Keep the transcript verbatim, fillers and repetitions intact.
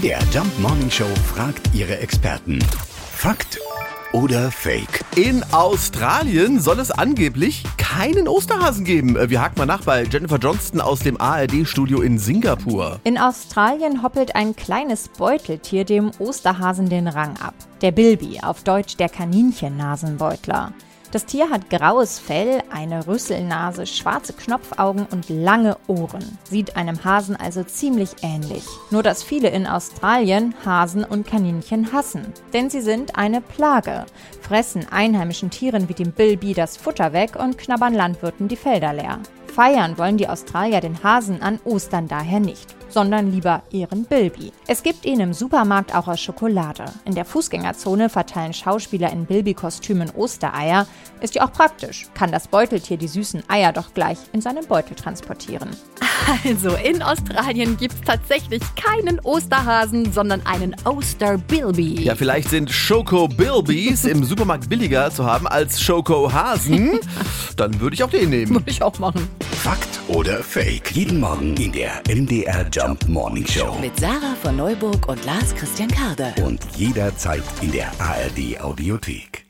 der Jump Morning Show fragt ihre Experten. Fakt oder Fake? In Australien soll es angeblich keinen Osterhasen geben. Wir haken mal nach bei Jennifer Johnston aus dem A R D-Studio in Singapur. In Australien hoppelt ein kleines Beuteltier dem Osterhasen den Rang ab. Der Bilby, auf Deutsch der Kaninchennasenbeutler. Das Tier hat graues Fell, eine Rüsselnase, schwarze Knopfaugen und lange Ohren. Sieht einem Hasen also ziemlich ähnlich. Nur dass viele in Australien Hasen und Kaninchen hassen. Denn sie sind eine Plage, fressen einheimischen Tieren wie dem Bilby das Futter weg und knabbern Landwirten die Felder leer. Feiern wollen die Australier den Hasen an Ostern daher nicht, sondern lieber ihren Bilby. Es gibt ihn im Supermarkt auch aus Schokolade. In der Fußgängerzone verteilen Schauspieler in Bilby-Kostümen Ostereier. Ist ja auch praktisch, kann das Beuteltier die süßen Eier doch gleich in seinem Beutel transportieren. Also in Australien gibt's tatsächlich keinen Osterhasen, sondern einen Oster-Bilby. Ja, vielleicht sind Schoko-Bilbys im Supermarkt billiger zu haben als Schoko-Hasen. Dann würde ich auch den nehmen. Würde ich auch machen. Fakt oder Fake? Jeden Morgen in der M D R Jump Morning Show. Mit Sarah von Neuburg und Lars Christian Karde. Und jederzeit in der A R D Audiothek.